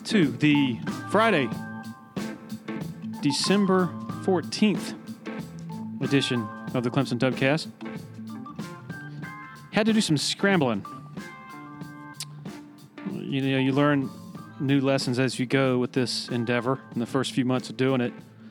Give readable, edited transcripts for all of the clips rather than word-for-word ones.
to the Friday, December 14th edition of the Clemson Dubcast. Had to do some scrambling. You know, you learn new lessons as you go with this endeavor in the first few months of doing it.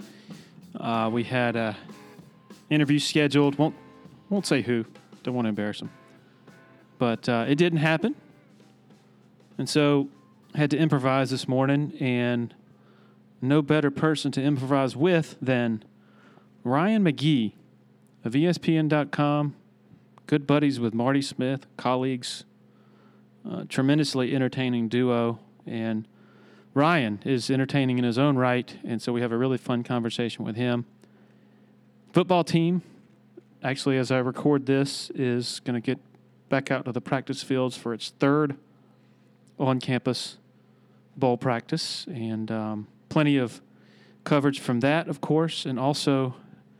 We had an interview scheduled. Won't say who. Don't want to embarrass them. But it didn't happen. And so had to improvise this morning, and no better person to improvise with than Ryan McGee of ESPN.com, good buddies with Marty Smith, colleagues, tremendously entertaining duo, and Ryan is entertaining in his own right, and so we have a really fun conversation with him. Football team, actually, as I record this, is going to get back out to the practice fields for its third on-campus bowl practice, and plenty of coverage from that, of course, and also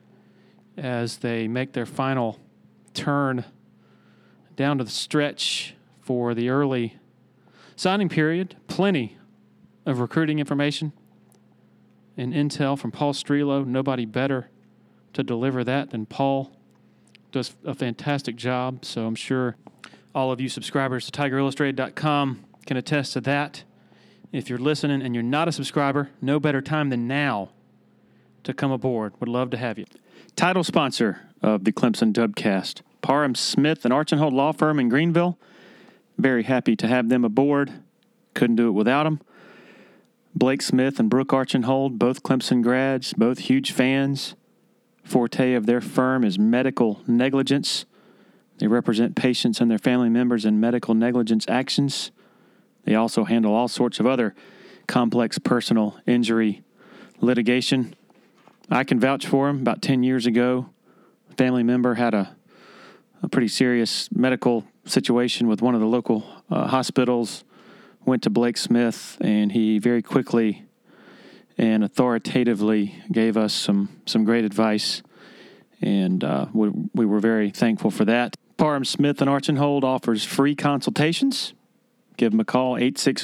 as they make their final turn down to the stretch for the early signing period, plenty of recruiting information and intel from Paul Strelo. Nobody better to deliver that than Paul. Does a fantastic job, so I'm sure all of you subscribers to TigerIllustrated.com can attest to that. If you're listening and you're not a subscriber, no better time than now to come aboard. Would love to have you. Title sponsor of the Clemson Dubcast, Parham Smith and Archenhold Law Firm in Greenville. Very happy to have them aboard. Couldn't do it without them. Blake Smith and Brooke Archenhold, both Clemson grads, both huge fans. Forte of their firm is medical negligence. They represent patients and their family members in medical negligence actions. They also handle all sorts of other complex personal injury litigation. I can vouch for them. About 10 years ago, a family member had a pretty serious medical situation with one of the local hospitals, went to Blake Smith, and he very quickly and authoritatively gave us some great advice, and we were very thankful for that. Parham Smith and Archenhold offers free consultations. Give them a call,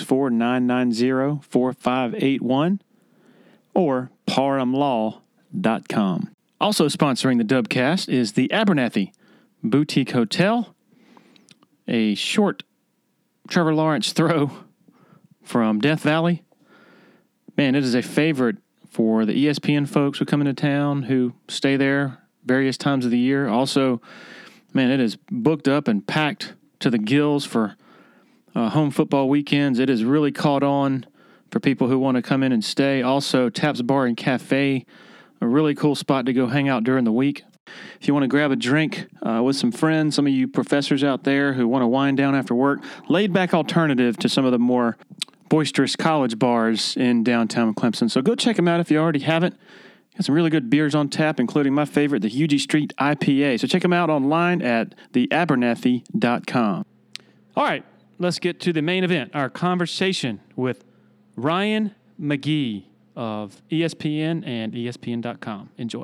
864-990-4581, or parhamlaw.com. Also sponsoring the Dubcast is the Abernathy Boutique Hotel, a short Trevor Lawrence throw from Death Valley. Man, it is a favorite for the ESPN folks who come into town, who stay there various times of the year. Also, man, it is booked up and packed to the gills for home football weekends. It is really caught on for people who want to come in and stay. Also, Taps Bar and Cafe, a really cool spot to go hang out during the week. If you want to grab a drink with some friends, some of you professors out there who want to wind down after work, laid-back alternative to some of the more boisterous college bars in downtown Clemson. So go check them out if you already haven't. Got some really good beers on tap, including my favorite, the Hugie Street IPA. So check them out online at theabernathy.com. All right, let's get to the main event, our conversation with Ryan McGee of ESPN and ESPN.com. Enjoy.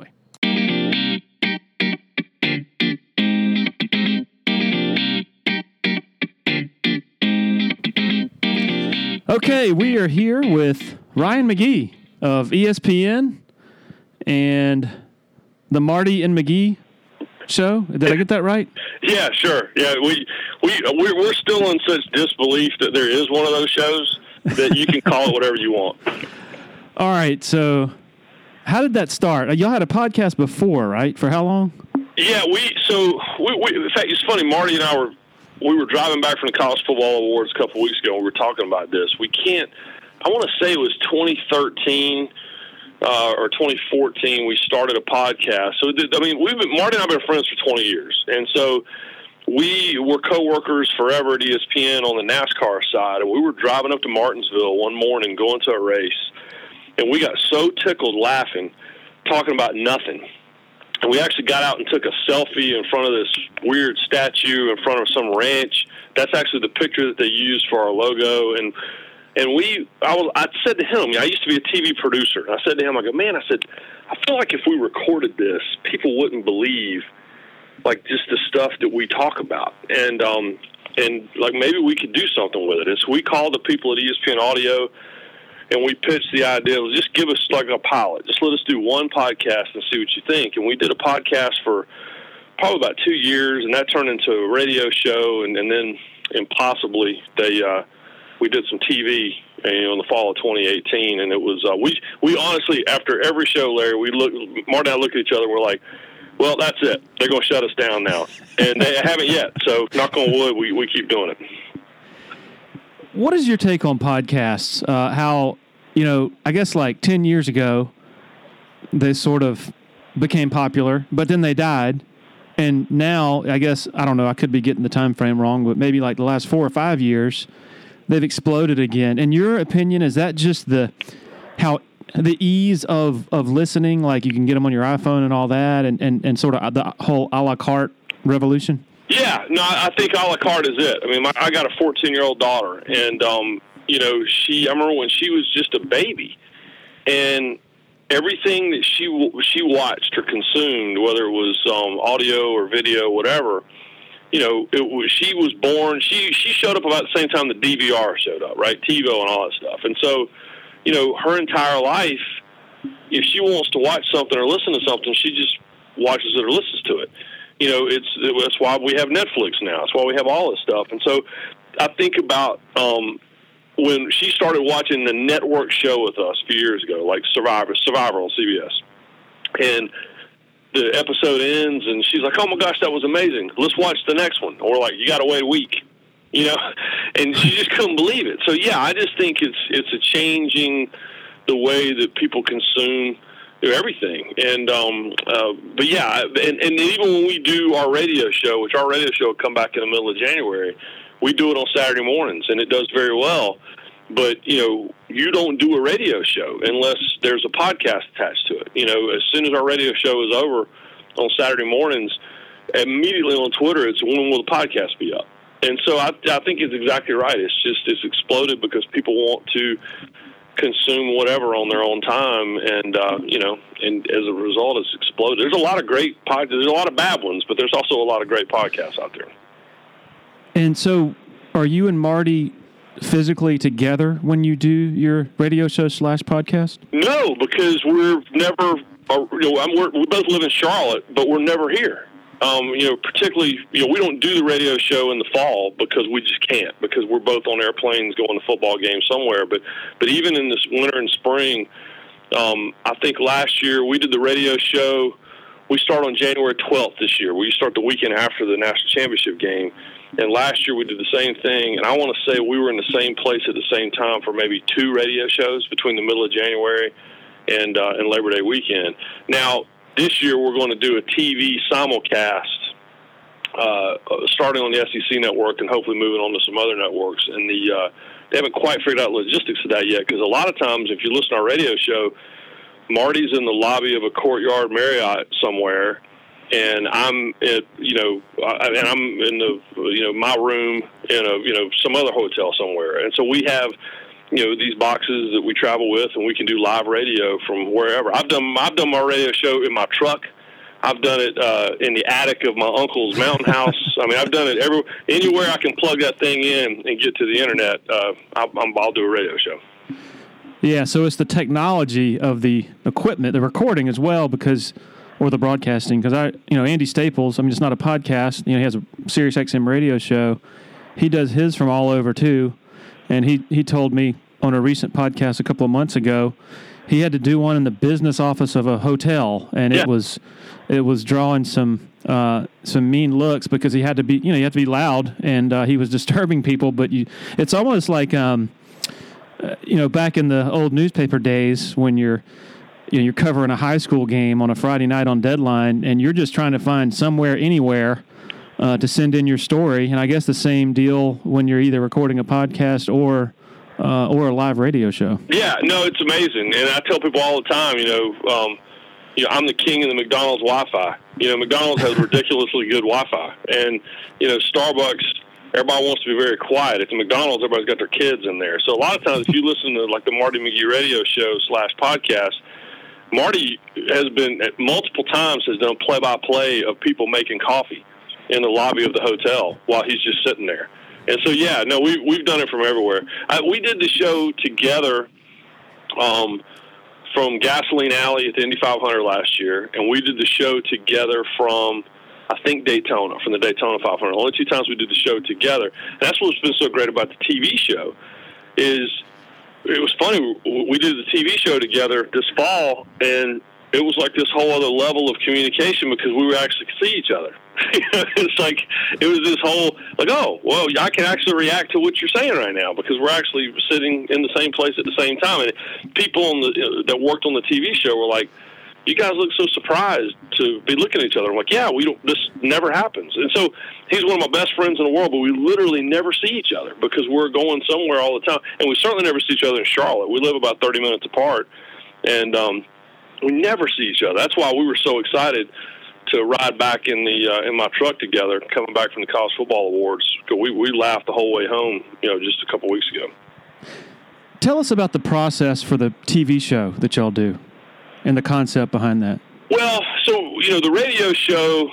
Okay, we are here with Ryan McGee of ESPN and the Marty and McGee show. Did I get that right? Yeah, sure. Yeah, we're still in such disbelief that there is one of those shows that you can call it whatever you want. All right, so how did that start? Y'all had a podcast before, right? For how long? Yeah, in fact, it's funny, Marty and I we were driving back from the College Football Awards a couple weeks ago, and we were talking about this. I want to say it was 2013 or 2014, we started a podcast. So, Marty and I have been friends for 20 years. And so we were coworkers forever at ESPN on the NASCAR side. And we were driving up to Martinsville one morning, going to a race. And we got so tickled laughing, talking about nothing. And we actually got out and took a selfie in front of this weird statue in front of some ranch. That's actually the picture that they used for our logo. And I said to him, I used to be a TV producer. And I said to him, I feel like if we recorded this, people wouldn't believe, like, just the stuff that we talk about. And like, maybe we could do something with it. And so we called the people at ESPN Audio, and we pitched the idea of just give us like a pilot. Just let us do one podcast and see what you think. And we did a podcast for probably about 2 years, and that turned into a radio show, and then impossibly we did some TV in the fall of 2018, and it was we honestly, after every show, Larry, Marty and I look at each other and we're like, well, that's it. They're going to shut us down now. And they haven't yet. So, knock on wood, we keep doing it. What is your take on podcasts? How, I guess like 10 years ago, they sort of became popular, but then they died. And now, I guess, I don't know, I could be getting the time frame wrong, but maybe like the last 4 or 5 years, they've exploded again. In your opinion, is that just the ease of listening, like you can get them on your iPhone and all that, and sort of the whole a la carte revolution? Yeah, no, I think a la carte is it. I mean, I got a 14-year-old daughter, and I remember when she was just a baby, and everything that she watched or consumed, whether it was audio or video, whatever, she was born. She showed up about the same time the DVR showed up, right? TiVo and all that stuff, and so. Her entire life, if she wants to watch something or listen to something, she just watches it or listens to it. That's why we have Netflix now. That's why we have all this stuff. And so I think about when she started watching the network show with us a few years ago, like Survivor on CBS. And the episode ends, and she's like, oh, my gosh, that was amazing. Let's watch the next one. Or, like, you got to wait a week. And she just couldn't believe it. So, yeah, I just think it's a changing the way that people consume everything. And, but yeah, and even when we do our radio show, which our radio show will come back in the middle of January, we do it on Saturday mornings, and it does very well. But, you don't do a radio show unless there's a podcast attached to it. As soon as our radio show is over on Saturday mornings, immediately on Twitter, it's when will the podcast be up? And so I think it's exactly right. It's exploded because people want to consume whatever on their own time, and and as a result, it's exploded. There's a lot of great podcasts. There's a lot of bad ones, but there's also a lot of great podcasts out there. And so, are you and Marty physically together when you do your radio show / podcast? No, because we're never. We both live in Charlotte, but we're never here. Particularly, we don't do the radio show in the fall because we just can't, because we're both on airplanes going to football games somewhere. But even in this winter and spring, I think last year we did the radio show. We start on January 12th this year. We start the weekend after the national championship game. And last year we did the same thing. And I want to say we were in the same place at the same time for maybe 2 radio shows between the middle of January and Labor Day weekend. Now, this year we're going to do a TV simulcast starting on the SEC network and hopefully moving on to some other networks. And they haven't quite figured out logistics of that yet, because a lot of times if you listen to our radio show, Marty's in the lobby of a Courtyard Marriott somewhere, and I'm I'm in the my room in some other hotel somewhere. And so we have these boxes that we travel with, and we can do live radio from wherever. I've done my radio show in my truck. I've done it in the attic of my uncle's mountain house. I mean, I've done it anywhere I can plug that thing in and get to the internet. I'll do a radio show. Yeah, so it's the technology of the equipment, the recording as well, or the broadcasting. Because Andy Staples, it's not a podcast. He has a Sirius XM radio show. He does his from all over too. And he told me on a recent podcast a couple of months ago, he had to do one in the business office of a hotel, and it was drawing some mean looks because he had to be you have to be loud, and he was disturbing people. But it's almost like back in the old newspaper days when you're covering a high school game on a Friday night on deadline, and you're just trying to find somewhere, anywhere, to send in your story. And I guess the same deal when you're either recording a podcast or a live radio show. Yeah, no, it's amazing. And I tell people all the time, I'm the king of the McDonald's Wi-Fi. McDonald's has ridiculously good Wi-Fi. And, Starbucks, everybody wants to be very quiet. At the McDonald's, everybody's got their kids in there. So a lot of times if you listen to like the Marty McGee radio show / podcast, Marty has been at multiple times has done play-by-play of people making coffee in the lobby of the hotel while he's just sitting there. And so, we've done it from everywhere. We did the show together from Gasoline Alley at the Indy 500 last year, and we did the show together from, I think, Daytona, from the Daytona 500. Only 2 times we did the show together. And that's what's been so great about the TV show is it was funny. We did the TV show together this fall, and it was like this whole other level of communication because we would actually see each other. It's like it was this whole like, oh, well, I can actually react to what you're saying right now because we're actually sitting in the same place at the same time. And people that worked on the TV show were like, you guys look so surprised to be looking at each other. I'm like, yeah, this never happens. And so he's one of my best friends in the world, but we literally never see each other because we're going somewhere all the time. And we certainly never see each other in Charlotte. We live about 30 minutes apart, and we never see each other. That's why we were so excited to ride back in my truck together, coming back from the College Football Awards. We laughed the whole way home, just a couple weeks ago. Tell us about the process for the TV show that y'all do and the concept behind that. Well, so, the radio show,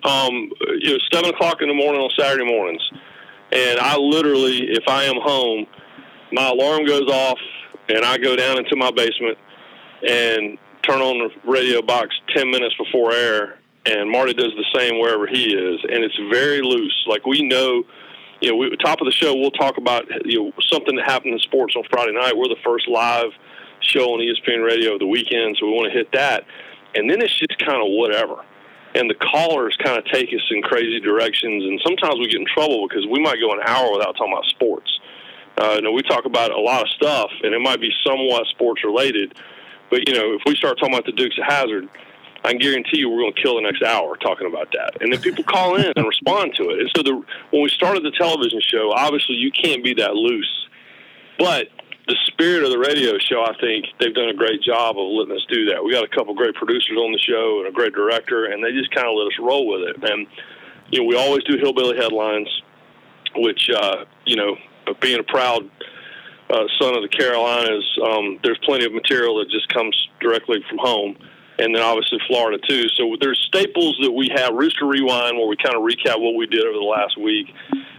7 o'clock in the morning on Saturday mornings. And I literally, if I am home, my alarm goes off and I go down into my basement and turn on the radio box 10 minutes before air. And Marty does the same wherever he is. And it's very loose. Like we know, top of the show, we'll talk about, something that happened in sports on Friday night. We're the first live show on ESPN Radio of the weekend, so we want to hit that. And then it's just kind of whatever. And the callers kind of take us in crazy directions, and sometimes we get in trouble because we might go an hour without talking about sports. We talk about a lot of stuff, and it might be somewhat sports-related, but, if we start talking about the Dukes of Hazzard, I can guarantee you we're going to kill the next hour talking about that. And then people call in and respond to it. And so when we started the television show, obviously you can't be that loose. But the spirit of the radio show, I think they've done a great job of letting us do that. We got a couple great producers on the show and a great director, and they just kind of let us roll with it. And, we always do Hillbilly Headlines, which, being a proud son of the Carolinas, there's plenty of material that just comes directly from home. And then obviously Florida too. So there's staples that we have. Rooster Rewind, where we kind of recap what we did over the last week.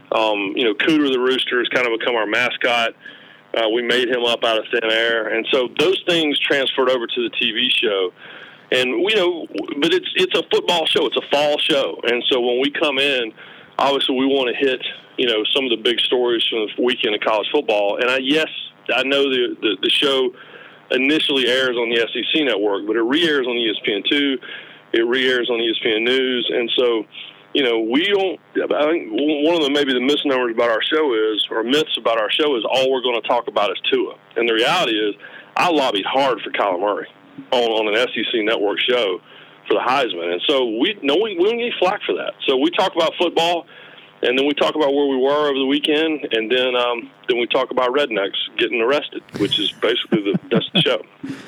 Cooter the Rooster has kind of become our mascot. We made him up out of thin air, and so those things transferred over to the TV show. And but it's a football show. It's a fall show, and so when we come in, obviously we want to hit some of the big stories from the weekend of college football. And I know the show initially airs on the SEC network, but it re-airs on ESPN2, it re-airs on ESPN News, and so, we don't, I think one of maybe the misnomers about our show is, or myths about our show is, all we're going to talk about is Tua. And the reality is, I lobbied hard for Kyler Murray on an SEC network show for the Heisman, and so we don't get flack for that. So we talk about football, and then we talk about where we were over the weekend, and then we talk about rednecks getting arrested, which is basically that's the show.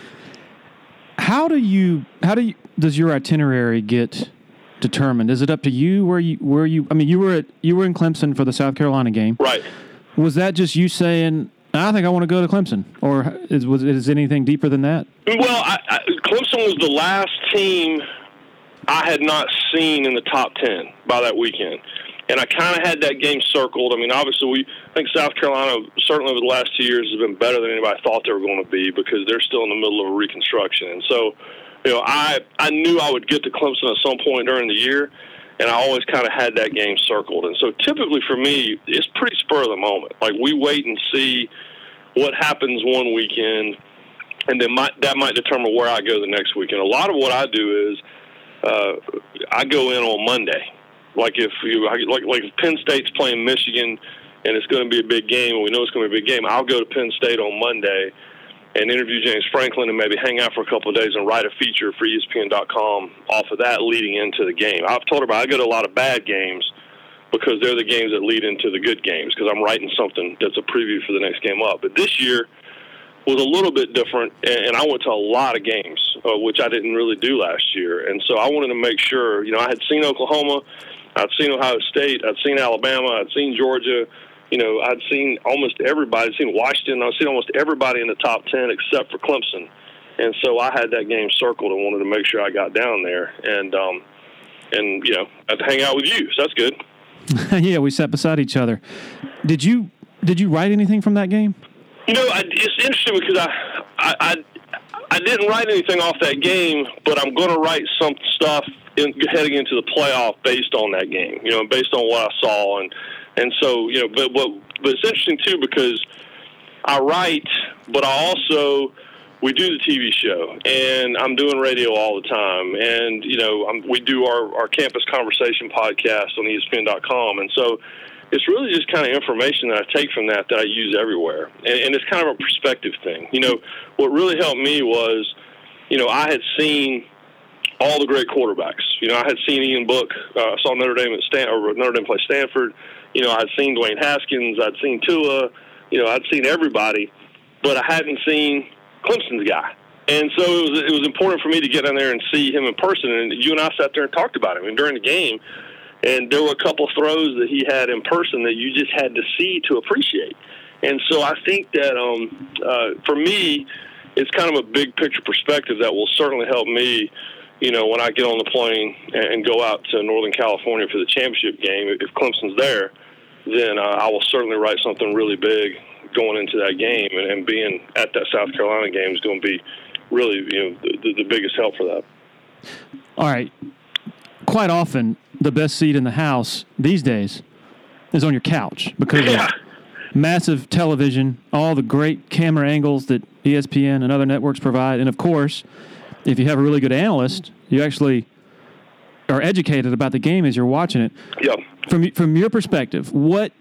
How does your itinerary get determined? Is it up to you where you? I mean, you were in Clemson for the South Carolina game, right? Was that just you saying, I think I want to go to Clemson, or is anything deeper than that? Well, Clemson was the last team I had not seen in the top 10 by that weekend. And I kind of had that game circled. I mean, obviously, I think South Carolina, certainly over the last 2 years, has been better than anybody thought they were going to be because they're still in the middle of a reconstruction. And so, I knew I would get to Clemson at some point during the year, and I always kind of had that game circled. And so typically for me, it's pretty spur of the moment. Like, we wait and see what happens one weekend, and then that might determine where I go the next weekend. A lot of what I do is I go in on Monday. Like if Penn State's playing Michigan and it's going to be a big game, and we know it's going to be a big game, I'll go to Penn State on Monday and interview James Franklin and maybe hang out for a couple of days and write a feature for ESPN.com off of that leading into the game. I've told her I go to a lot of bad games because they're the games that lead into the good games because I'm writing something that's a preview for the next game up. But this year was a little bit different, and I went to a lot of games, which I didn't really do last year. And so I wanted to make sure, I had seen Oklahoma, I'd seen Ohio State, I'd seen Alabama, I'd seen Georgia, I'd seen almost everybody. I'd seen Washington. I'd seen almost everybody in the top 10 except for Clemson. And so I had that game circled and wanted to make sure I got down there. And I had to hang out with you, so that's good. Yeah, we sat beside each other. Did you write anything from that game? It's interesting because I didn't write anything off that game, but I'm going to write some stuff heading into the playoff based on that game, based on what I saw. And so, but it's interesting, too, because I write, but we do the TV show, and I'm doing radio all the time. And, we do our Campus Conversation podcast on ESPN.com. And so it's really just kind of information that I take from that I use everywhere. And it's kind of a perspective thing. What really helped me was, I had seen all the great quarterbacks. I had seen Ian Book. I saw Notre Dame play Stanford. I had seen Dwayne Haskins. I'd seen Tua. I'd seen everybody, but I hadn't seen Clemson's guy. And so it was important for me to get in there and see him in person. And you and I sat there and talked about him. And during the game, and there were a couple of throws that he had in person that you just had to see to appreciate. And so I think that for me, it's kind of a big picture perspective that will certainly help me, when I get on the plane and go out to Northern California for the championship game. If Clemson's there, then I will certainly write something really big going into that game. And being at that South Carolina game is going to be really, the biggest help for that. All right. Quite often, the best seat in the house these days is on your couch because of massive television, all the great camera angles that ESPN and other networks provide. And, of course, if you have a really good analyst, you actually are educated about the game as you're watching it. Yep. From your perspective, what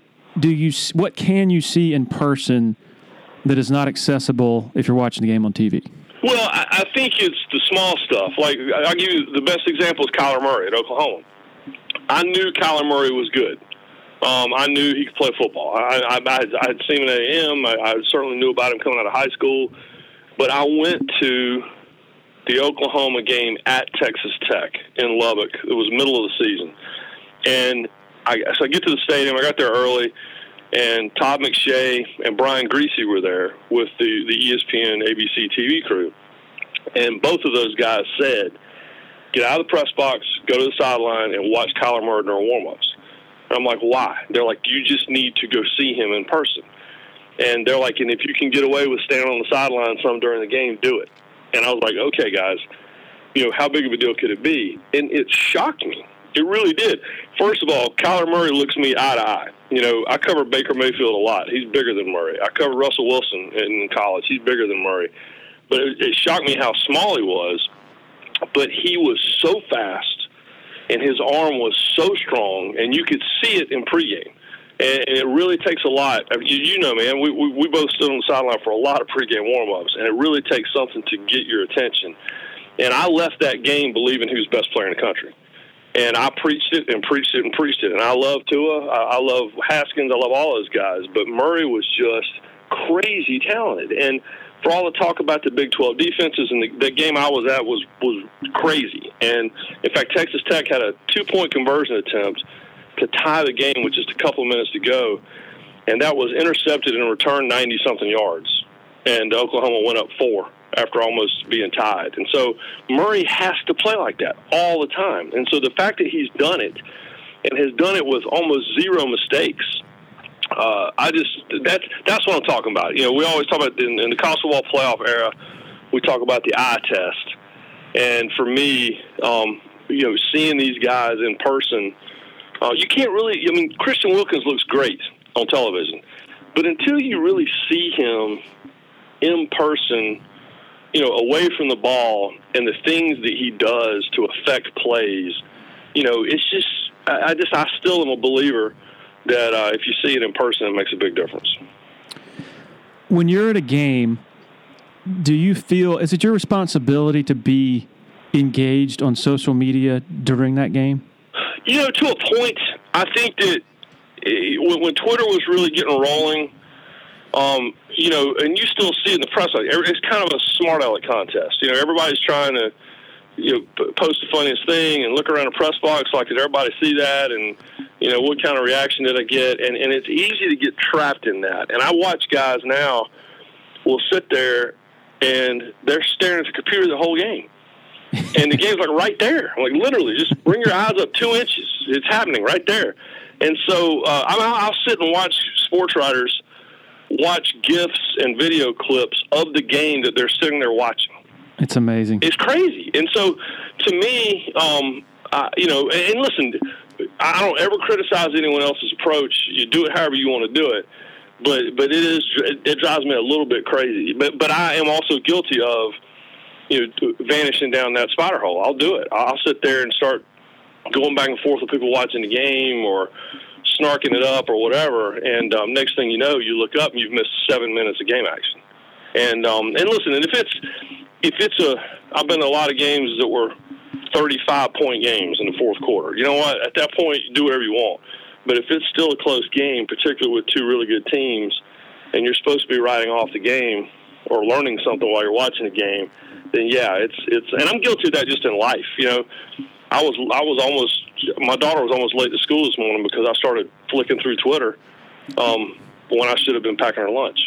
can you see in person that is not accessible if you're watching the game on TV? Well, I think it's the small stuff. Like, I'll give you the best example is Kyler Murray at Oklahoma. I knew Kyler Murray was good. I knew he could play football. I had seen him at A&M. I certainly knew about him coming out of high school. But I went to the Oklahoma game at Texas Tech in Lubbock. It was middle of the season. And so I get to the stadium. I got there early. And Todd McShay and Brian Greasy were there with the ESPN ABC TV crew. And both of those guys said, get out of the press box, go to the sideline, and watch Kyler Murray during warm-ups. And I'm like, why? They're like, you just need to go see him in person. And they're like, and if you can get away with standing on the sideline some during the game, do it. And I was like, okay, guys, how big of a deal could it be? And it shocked me. It really did. First of all, Kyler Murray looks me eye to eye. I cover Baker Mayfield a lot. He's bigger than Murray. I covered Russell Wilson in college. He's bigger than Murray. But it shocked me how small he was. But he was so fast, and his arm was so strong, and you could see it in pregame. And it really takes a lot. I mean, man, we both stood on the sideline for a lot of pregame warm-ups, and it really takes something to get your attention. And I left that game believing he was the best player in the country. And I preached it and preached it and preached it. And I love Tua. I love Haskins. I love all those guys. But Murray was just crazy talented. And for all the talk about the Big 12 defenses, and the game I was at was crazy. And, in fact, Texas Tech had a 2-point conversion attempt to tie the game with just a couple of minutes to go. And that was intercepted and returned 90-something yards. And Oklahoma went up 4 after almost being tied. And so Murray has to play like that all the time. And so the fact that he's done it and has done it with almost zero mistakes, that's what I'm talking about. We always talk about in the college football playoff era, we talk about the eye test. And for me, seeing these guys in person, you can't really, Christian Wilkins looks great on television, but until you really see him in person, away from the ball and the things that he does to affect plays, it's just, I still am a believer that if you see it in person, it makes a big difference. When you're at a game, do you feel, is it your responsibility to be engaged on social media during that game? To a point, I think that when Twitter was really getting rolling, and you still see it in the press, it's kind of a smart aleck contest. Everybody's trying to, post the funniest thing and look around the press box like, did everybody see that? And, what kind of reaction did I get? And it's easy to get trapped in that. And I watch guys now will sit there and they're staring at the computer the whole game. And the game's like right there. Like literally, just bring your eyes up 2 inches. It's happening right there. And so I'll sit and watch sports writers watch GIFs and video clips of the game that they're sitting there watching. It's amazing. It's crazy. And so, to me, and listen, I don't ever criticize anyone else's approach. You do it however you want to do it. But it drives me a little bit crazy. But I am also guilty of, vanishing down that spider hole. I'll do it. I'll sit there and start going back and forth with people watching the game or snarking it up or whatever. And next thing you know, you look up and you've missed 7 minutes of game action. And listen, and I've been to a lot of games that were 35-point games in the fourth quarter. You know what? At that point, you do whatever you want. But if it's still a close game, particularly with two really good teams, and you're supposed to be writing off the game or learning something while you're watching the game, then yeah, it's and I'm guilty of that just in life. I was almost, my daughter was almost late to school this morning because I started flicking through Twitter when I should have been packing her lunch.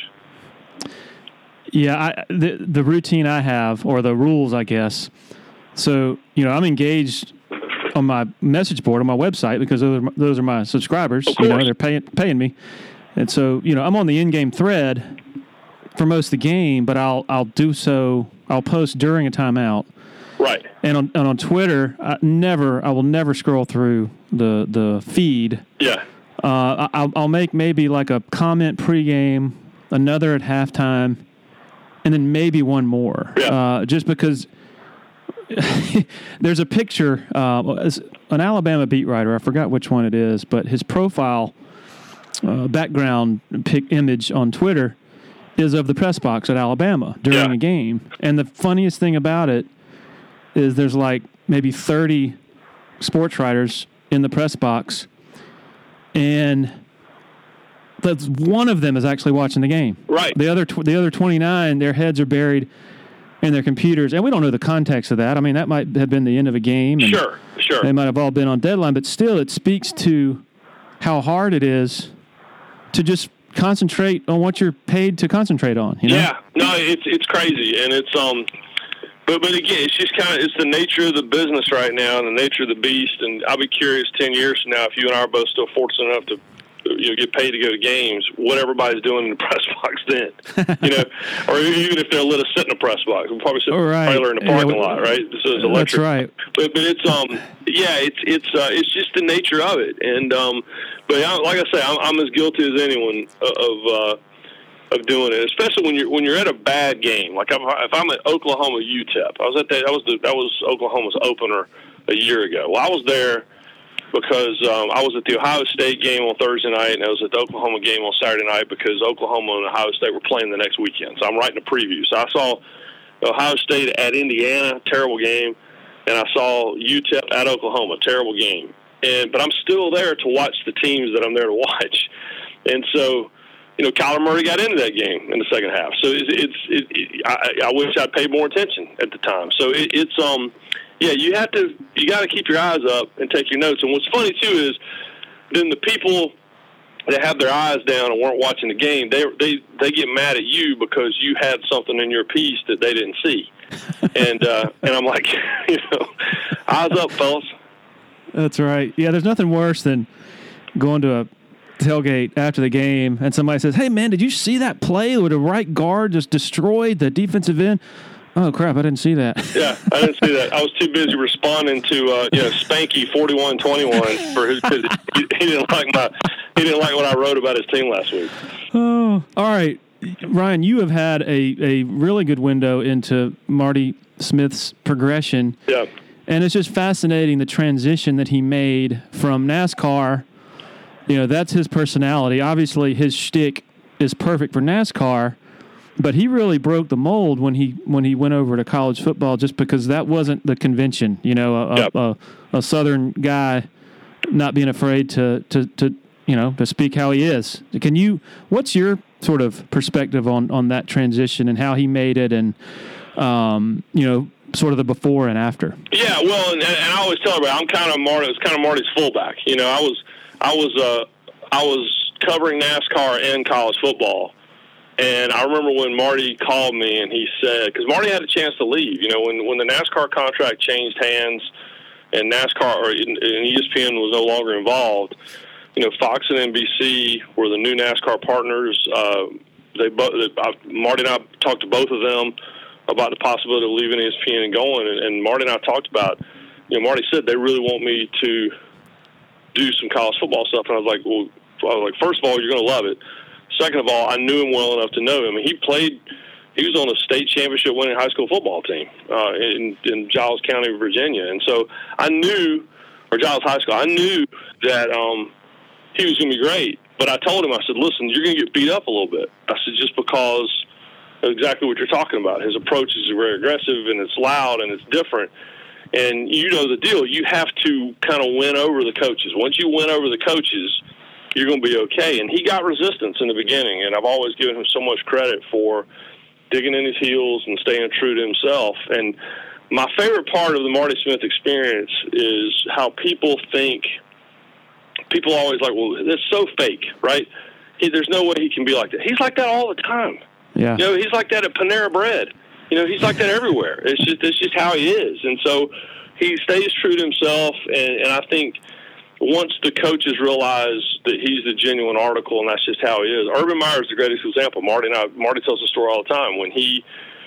Yeah, the routine I have, or the rules, I guess. So, I'm engaged on my message board on my website because those are my subscribers. They're paying me, and so I'm on the in-game thread for most of the game, but I'll post during a timeout. Right. And on Twitter, I will never scroll through the feed. Yeah. I'll make maybe like a comment pregame, another at halftime, and then maybe one more. Yeah. Just because there's a picture, an Alabama beat writer, I forgot which one it is, but his profile background image on Twitter is of the press box at Alabama during a game. And the funniest thing about it is there's like maybe 30 sports writers in the press box, and that's one of them is actually watching the game. Right. The other 29, their heads are buried in their computers, and we don't know the context of that. I mean, that might have been the end of a game. And sure. They might have all been on deadline, but still, it speaks to how hard it is to just concentrate on what you're paid to concentrate on. Yeah. No, it's crazy, and it's But again, it's just it's the nature of the business right now and the nature of the beast. And I'll be curious 10 years from now if you and I are both still fortunate enough to get paid to go to games, what everybody's doing in the press box then, or even if they'll let us sit in the press box, we'll probably sit in the trailer in the parking lot, right? This is electric. That's right. But it's it's just the nature of it. And but like I say, I'm as guilty as anyone of doing it, especially when you're at a bad game. Like if I'm at Oklahoma UTEP, that was Oklahoma's opener a year ago. Well, I was there because I was at the Ohio State game on Thursday night, and I was at the Oklahoma game on Saturday night because Oklahoma and Ohio State were playing the next weekend. So I'm writing a preview. So I saw Ohio State at Indiana, terrible game, and I saw UTEP at Oklahoma, terrible game. But I'm still there to watch the teams that I'm there to watch. And so, Kyler Murray got into that game in the second half. So I wish I'd paid more attention at the time. So you got to keep your eyes up and take your notes. And what's funny too is then the people that have their eyes down and weren't watching the game, they get mad at you because you had something in your piece that they didn't see. And I'm like, eyes up, fellas. That's right. Yeah, there's nothing worse than going to a tailgate after the game and somebody says, "Hey man, did you see that play where the right guard just destroyed the defensive end?" Oh crap, I didn't see that. Yeah, I didn't see that. I was too busy responding to Spanky 41-21 for his. He didn't like what I wrote about his team last week. Oh, all right, Ryan, you have had a really good window into Marty Smith's progression. Yeah. And it's just fascinating the transition that he made from NASCAR. That's his personality. Obviously, his shtick is perfect for NASCAR, but he really broke the mold when he went over to college football, just because that wasn't the convention. A Southern guy not being afraid to speak how he is. What's your sort of perspective on that transition and how he made it, and sort of the before and after? Yeah, well, and I always tell everybody, it was kind of Marty's fullback. I was covering NASCAR and college football, and I remember when Marty called me and he said, because Marty had a chance to leave. When the NASCAR contract changed hands and NASCAR and ESPN was no longer involved, Fox and NBC were the new NASCAR partners. Marty and I talked to both of them about the possibility of leaving ESPN and going, and Marty and I talked about, Marty said they really want me to do some college football stuff, and I was like, first of all, you're going to love it. Second of all, I knew him well enough to know him. He was on a state championship winning high school football team in Giles County, Virginia, and so Giles High School. I knew that he was going to be great, but I told him, I said, listen, you're going to get beat up a little bit. I said, just because of exactly what you're talking about. His approach is very aggressive, and it's loud, and it's different. And you know the deal. You have to kind of win over the coaches. Once you win over the coaches, you're going to be okay. And he got resistance in the beginning, and I've always given him so much credit for digging in his heels and staying true to himself. And my favorite part of the Marty Smith experience is how people always like, well, it's so fake, right? There's no way he can be like that. He's like that all the time. Yeah. He's like that at Panera Bread. He's like that everywhere. It's just how he is. And so he stays true to himself. And I think once the coaches realize that he's the genuine article and that's just how he is. Urban Meyer is the greatest example. Marty tells the story all the time. When he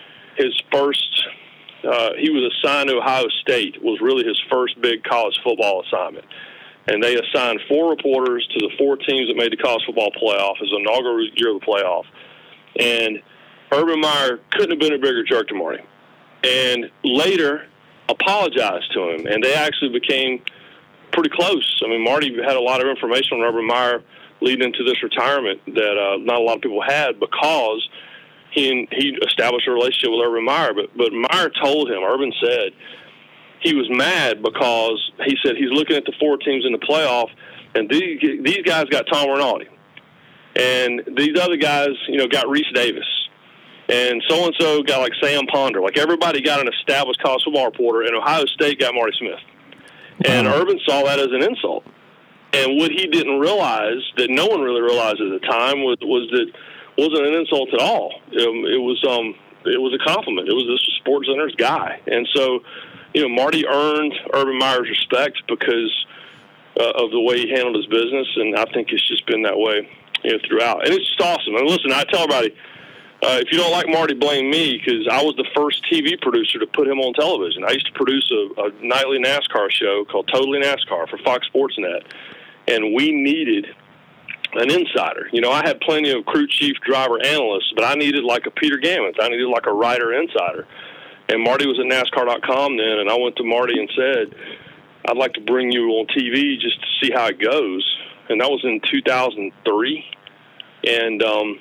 was assigned to Ohio State, was really his first big college football assignment. And they assigned 4 reporters to the 4 teams that made the college football playoff. It was the inaugural year of the playoff. And Urban Meyer couldn't have been a bigger jerk to Marty. And later apologized to him, and they actually became pretty close. I mean, Marty had a lot of information on Urban Meyer leading into this retirement that not a lot of people had, because he established a relationship with Urban Meyer. But Meyer told him, Urban said, he was mad because he said he's looking at the 4 teams in the playoff, and these guys got Tom Rinaldi. And these other guys, got Reese Davis. And so-and-so got like Sam Ponder. Like everybody got an established college football reporter, and Ohio State got Marty Smith. And Urban saw that as an insult. And what he didn't realize, that no one really realized at the time, was that it wasn't an insult at all. It was a compliment. It was this SportsCenter's guy. And so, Marty earned Urban Meyer's respect because of the way he handled his business, and I think it's just been that way throughout. And it's just awesome. And listen, I tell everybody, if you don't like Marty, blame me, because I was the first TV producer to put him on television. I used to produce a nightly NASCAR show called Totally NASCAR for Fox Sports Net, and we needed an insider. I had plenty of crew chief, driver, analysts, but I needed like a Peter Gammons. I needed like a writer insider. And Marty was at NASCAR.com then, and I went to Marty and said, I'd like to bring you on TV just to see how it goes. And that was in 2003. And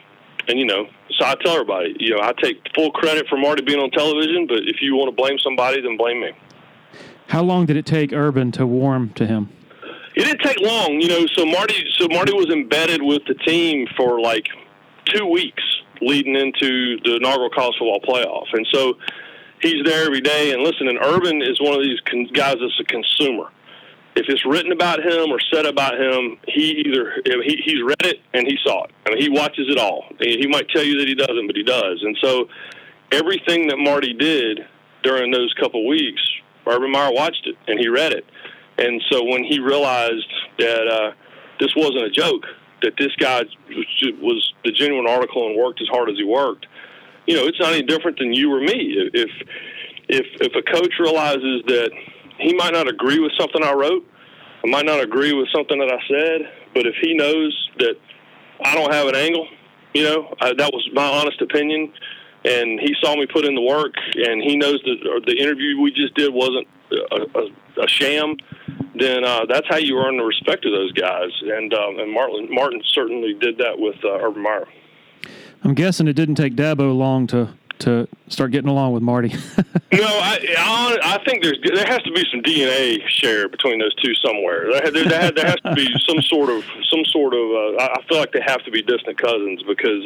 so I tell everybody, I take full credit for Marty being on television, but if you want to blame somebody, then blame me. How long did it take Urban to warm to him? It didn't take long, So Marty was embedded with the team for like 2 weeks leading into the inaugural college football playoff, and so he's there every day. And listen, and Urban is one of these guys that's a consumer. If it's written about him or said about him, he's read it and he saw it. I mean, he watches it all. He might tell you that he doesn't, but he does. And so everything that Marty did during those couple weeks, Urban Meyer watched it and he read it. And so when he realized that this wasn't a joke, that this guy was the genuine article and worked as hard as he worked, it's not any different than you or me. If a coach realizes that he might not agree with something I wrote, I might not agree with something that I said, but if he knows that I don't have an angle, that was my honest opinion, and he saw me put in the work, and he knows that the interview we just did wasn't a sham, then that's how you earn the respect of those guys. And Martin certainly did that with Urban Meyer. I'm guessing it didn't take Dabo long to start getting along with Marty. No, I think there has to be some DNA shared between those two somewhere. There has to be some sort of. I feel like they have to be distant cousins because,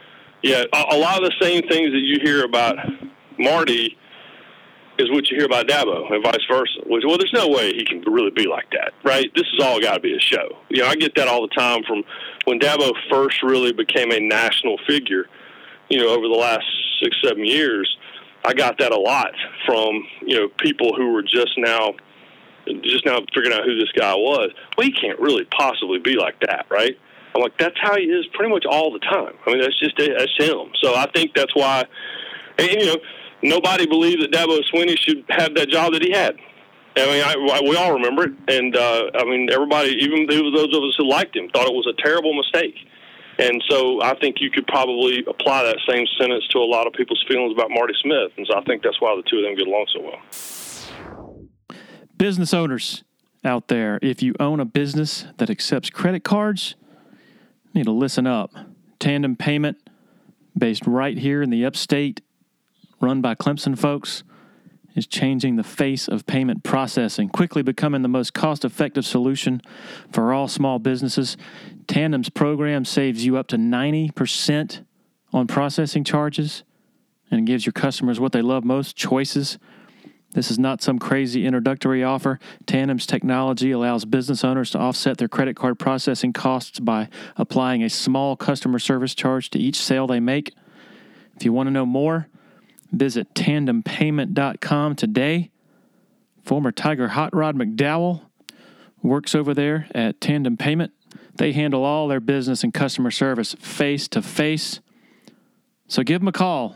a lot of the same things that you hear about Marty is what you hear about Dabo and vice versa. Well, there's no way he can really be like that, right? This has all got to be a show. I get that all the time from when Dabo first really became a national figure. Over the last 6-7 years, I got that a lot from, people who were just now figuring out who this guy was. Well, he can't really possibly be like that, right? I'm like, that's how he is pretty much all the time. I mean, that's him. So I think that's why, and, nobody believed that Dabo Swinney should have that job that he had. I mean, we all remember it. And, everybody, even those of us who liked him, thought it was a terrible mistake. And so I think you could probably apply that same sentence to a lot of people's feelings about Marty Smith. And so I think that's why the two of them get along so well. Business owners out there, if you own a business that accepts credit cards, you need to listen up. Tandem Payment, based right here in the upstate, run by Clemson folks, is changing the face of payment processing, quickly becoming the most cost-effective solution for all small businesses. Tandem's program saves you up to 90% on processing charges and gives your customers what they love most, choices. This is not some crazy introductory offer. Tandem's technology allows business owners to offset their credit card processing costs by applying a small customer service charge to each sale they make. If you want to know more, visit tandempayment.com today. Former Tiger Hot Rod McDowell works over there at Tandem Payment. They handle all their business and customer service face-to-face. So give them a call,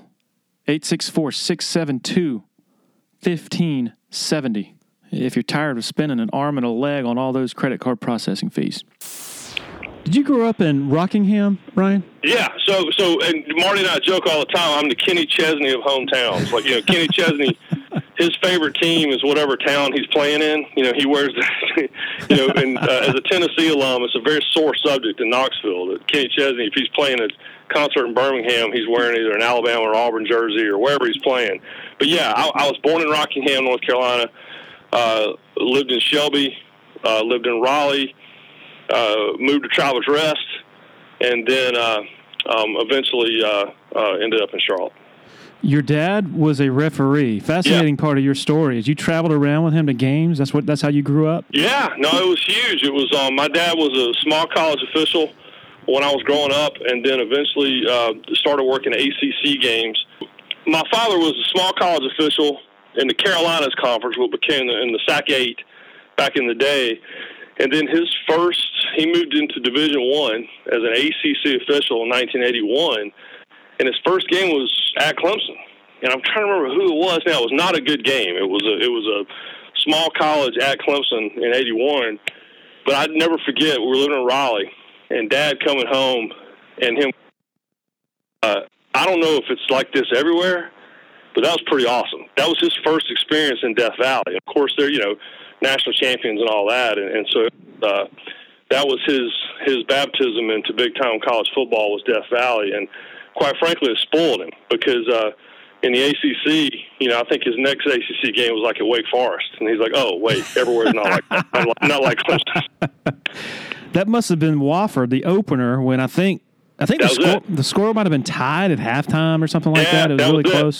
864-672-1570, if you're tired of spending an arm and a leg on all those credit card processing fees. Did you grow up in Rockingham, Ryan? Yeah. So, and Marty and I joke all the time. I'm the Kenny Chesney of hometowns. Like, Kenny Chesney, his favorite team is whatever town he's playing in. He wears, and as a Tennessee alum, it's a very sore subject in Knoxville. That Kenny Chesney, if he's playing a concert in Birmingham, he's wearing either an Alabama or Auburn jersey or wherever he's playing. But yeah, I was born in Rockingham, North Carolina. Lived in Shelby. Lived in Raleigh. Moved to Travelers Rest, and then eventually ended up in Charlotte. Your dad was a referee. Fascinating part of your story is you traveled around with him to games. That's how you grew up? Yeah, no, it was huge. It was my dad was a small college official when I was growing up, and then eventually started working ACC games. My father was a small college official in the Carolinas Conference, what became in the SAC-8 back in the day. And then he moved into Division I as an ACC official in 1981, and his first game was at Clemson. And I'm trying to remember who it was now. It was not a good game. It was a small college at Clemson in 81. But I'd never forget, we were living in Raleigh, and Dad coming home, and him, I don't know if it's like this everywhere, but that was pretty awesome. That was his first experience in Death Valley. Of course, they're, national champions and all that, and so that was his baptism into big-time college football was Death Valley, and quite frankly, it spoiled him because in the ACC, I think his next ACC game was like at Wake Forest, and he's like, oh, wait, everywhere's not like that. Not like Clemson. That must have been Wofford, the opener, when I think the score might have been tied at halftime or something like that. It was really close.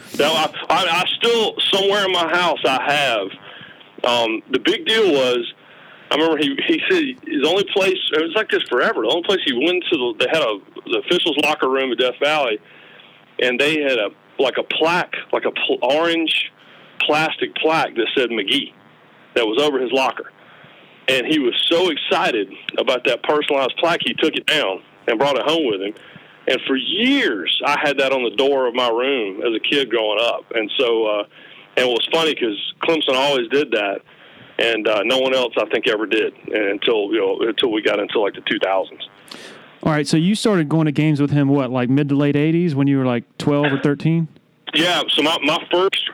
I still, somewhere in my house, I have. The big deal was, I remember he said his only place, it was like this forever, the only place he went to, they had the officials' locker room at Death Valley, and they had a plaque, orange plastic plaque that said McGee that was over his locker. And he was so excited about that personalized plaque, he took it down and brought it home with him. And for years, I had that on the door of my room as a kid growing up. And so, and it was funny because Clemson always did that, and no one else, I think, ever did until we got into like the 2000s. All right, so you started going to games with him, what, like mid to late 80s when you were like 12 or 13? Yeah, so my first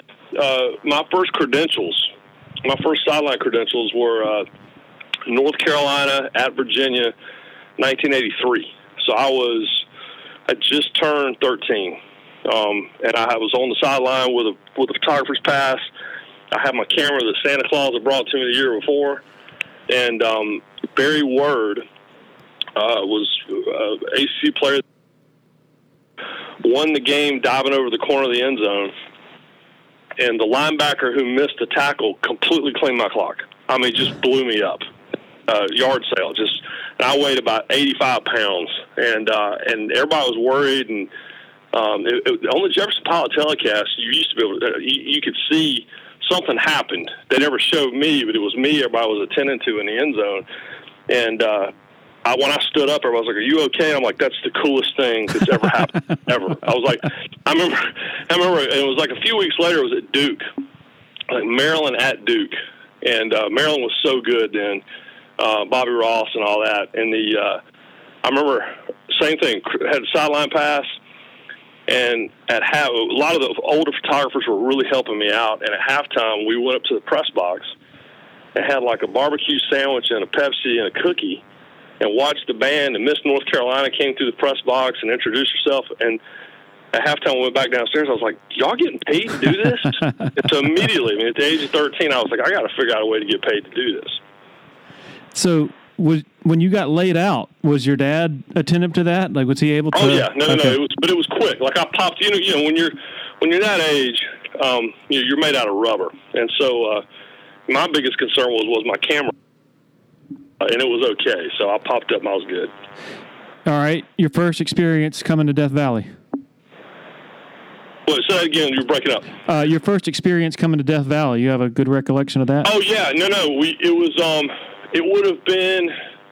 credentials, my first sideline credentials were North Carolina at Virginia, 1983. So I just turned 13. And I was on the sideline with a photographer's pass. I had my camera that Santa Claus had brought to me the year before. And Barry Word was ACC player. Won the game diving over the corner of the end zone. And the linebacker who missed the tackle completely cleaned my clock. I mean, just blew me up. Yard sale. And I weighed about 85 pounds. And everybody was worried, and on the Jefferson Pilot telecast, you used to be able to, you could see something happened. They never showed me, but it was me everybody was attending to in the end zone. And when I stood up, everybody was like, "Are you okay?" And I'm like, "That's the coolest thing that's ever happened ever." I was like, I remember, and it was like a few weeks later. It was at Duke, like Maryland at Duke, and Maryland was so good then. Bobby Ross and all that, and I remember same thing. Had a sideline pass, and a lot of the older photographers were really helping me out. And at halftime, we went up to the press box and had like a barbecue sandwich and a Pepsi and a cookie, and watched the band. And Miss North Carolina came through the press box and introduced herself. And at halftime, we went back downstairs. I was like, "Y'all getting paid to do this?" And so immediately, I mean, at the age of 13, I was like, "I got to figure out a way to get paid to do this." So when you got laid out, was your dad attentive to that? Like, was he able to? Oh yeah, no. It was quick. Like I popped. You know, when you're that age, you're made out of rubber, and so my biggest concern was my camera, and it was okay. So I popped up, and I was good. All right, your first experience coming to Death Valley. Well, say that again. You're breaking up. Your first experience coming to Death Valley. You have a good recollection of that? Oh yeah, no. It would have been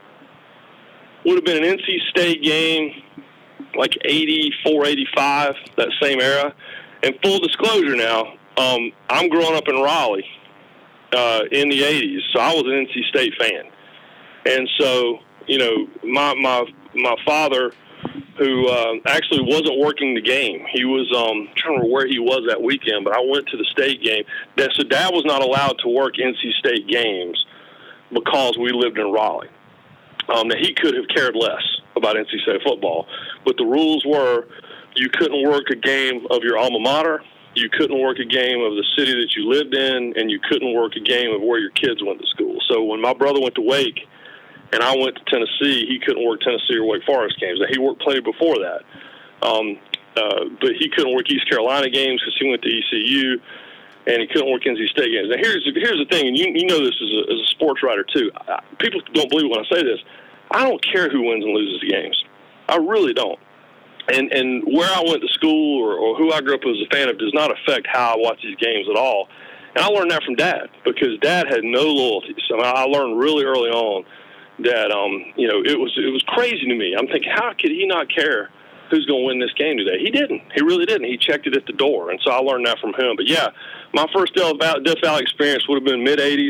an NC State game, like 84, 85, that same era. And full disclosure now, I'm growing up in Raleigh in the 80s, so I was an NC State fan. And so, you know, my father, who actually wasn't working the game, he was trying to remember where he was that weekend, but I went to the state game. So Dad was not allowed to work NC State games because we lived in Raleigh. That he could have cared less about NC State football, but the rules were you couldn't work a game of your alma mater, you couldn't work a game of the city that you lived in, and you couldn't work a game of where your kids went to school. So when my brother went to Wake and I went to Tennessee, he couldn't work Tennessee or Wake Forest games. Now, he worked plenty before that, but he couldn't work East Carolina games because he went to ECU. And he couldn't work NC State games. Now, here's the thing, and you know this as a sports writer, too. People don't believe when I say this. I don't care who wins and loses the games. I really don't. And where I went to school or who I grew up as a fan of does not affect how I watch these games at all. And I learned that from Dad because Dad had no loyalties. I mean, I learned really early on that, it was crazy to me. I'm thinking, how could he not care who's going to win this game today? He didn't. He really didn't. He checked it at the door. And so I learned that from him. But, yeah, my first Death Valley experience would have been mid-'80s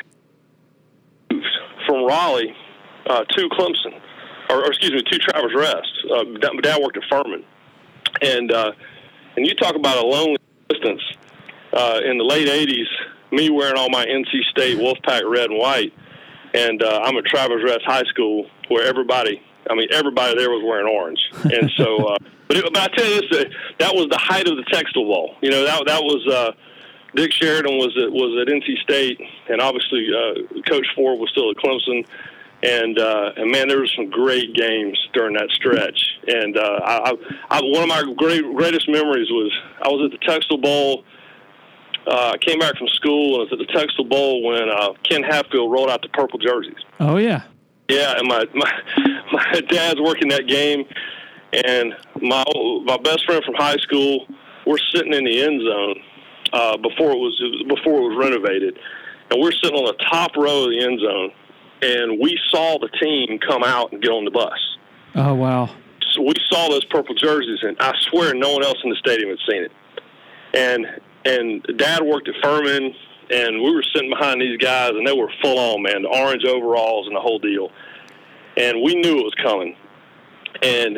from Raleigh to Clemson, to Travelers Rest. Dad worked at Furman. And you talk about a lonely distance in the late 80s, me wearing all my NC State Wolfpack red and white, and I'm at Travelers Rest High School where everybody there was wearing orange. And so, but I tell you this, that was the height of the Textile Bowl. You know, that was Dick Sheridan was at NC State, and obviously Coach Ford was still at Clemson. And man, there were some great games during that stretch. And one of my greatest memories was I was at the Textile Bowl. I came back from school and I was at the Textile Bowl when Ken Hatfield rolled out the purple jerseys. Oh yeah. Yeah, and my dad's working that game, and my best friend from high school, we're sitting in the end zone before it was renovated, and we're sitting on the top row of the end zone, and we saw the team come out and get on the bus. Oh wow! So we saw those purple jerseys, and I swear no one else in the stadium had seen it. And Dad worked at Furman. And we were sitting behind these guys, and they were full on, man, the orange overalls and the whole deal. And we knew it was coming. And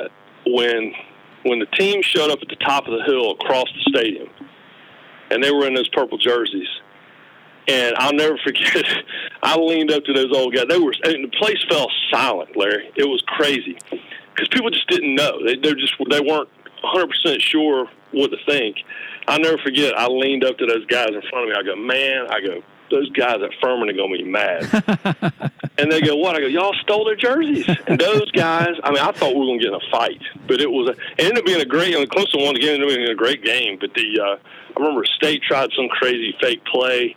when the team showed up at the top of the hill across the stadium, and they were in those purple jerseys, and I'll never forget, I leaned up to those old guys. And the place fell silent, Larry. It was crazy because people just didn't know. They weren't 100% sure what to think. I'll never forget, I leaned up to those guys in front of me. I go, those guys at Furman are going to be mad. And they go, what? I go, y'all stole their jerseys. And those guys, I thought we were going to get in a fight. But it ended up being a great, Clemson won the game, it ended up being a great game. But I remember State tried some crazy fake play.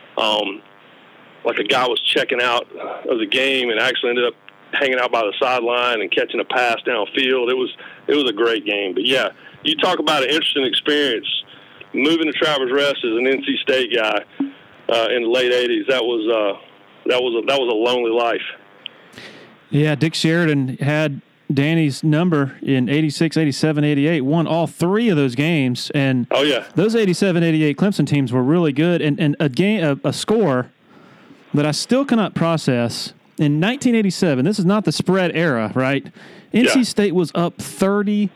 Like a guy was checking out of the game and actually ended up hanging out by the sideline and catching a pass downfield. It was a great game. But, yeah, you talk about an interesting experience. Moving to Travelers Rest as an NC State guy in the late 80s, that was a lonely life. Yeah, Dick Sheridan had Danny's number in 86, 87, 88, won all three of those games. And those 87, 88 Clemson teams were really good. And a score that I still cannot process, in 1987, this is not the spread era, right? NC State was up 30-0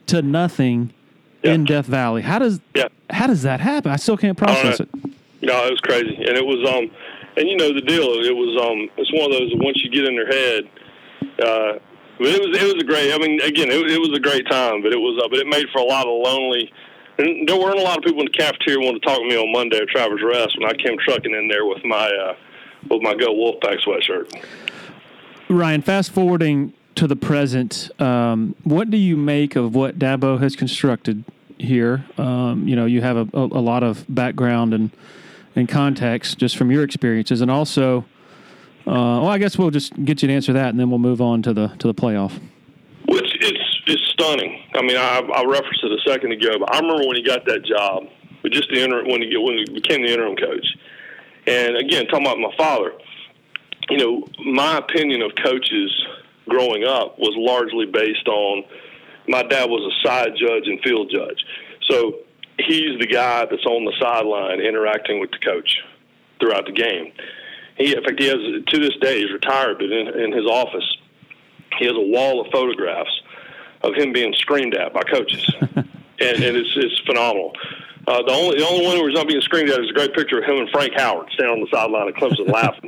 in Death Valley. How does that happen? I still can't process it. No, it was crazy. And it was and you know the deal, it was it's one of those once you get in their head, it was a great. I mean, again, it was a great time, but it made for a lot of lonely. And there weren't a lot of people in the cafeteria wanting to talk to me on Monday at Travelers Rest when I came trucking in there with my Go Wolfpack sweatshirt. Ryan, fast forwarding to the present, what do you make of what Dabo has constructed here? You have a lot of background and context just from your experiences, and also. I guess we'll just get you to answer that, and then we'll move on to the playoff. Which it's stunning. I mean, I referenced it a second ago, but I remember when he got that job, but just the interim when he became the interim coach. And again, talking about my father, my opinion of coaches growing up was largely based on my dad was a side judge and field judge, so he's the guy that's on the sideline interacting with the coach throughout the game. In fact, he has, to this day, he's retired, but in his office, he has a wall of photographs of him being screamed at by coaches, and it's phenomenal. The only one where he's not being screamed at is a great picture of him and Frank Howard standing on the sideline of Clemson laughing.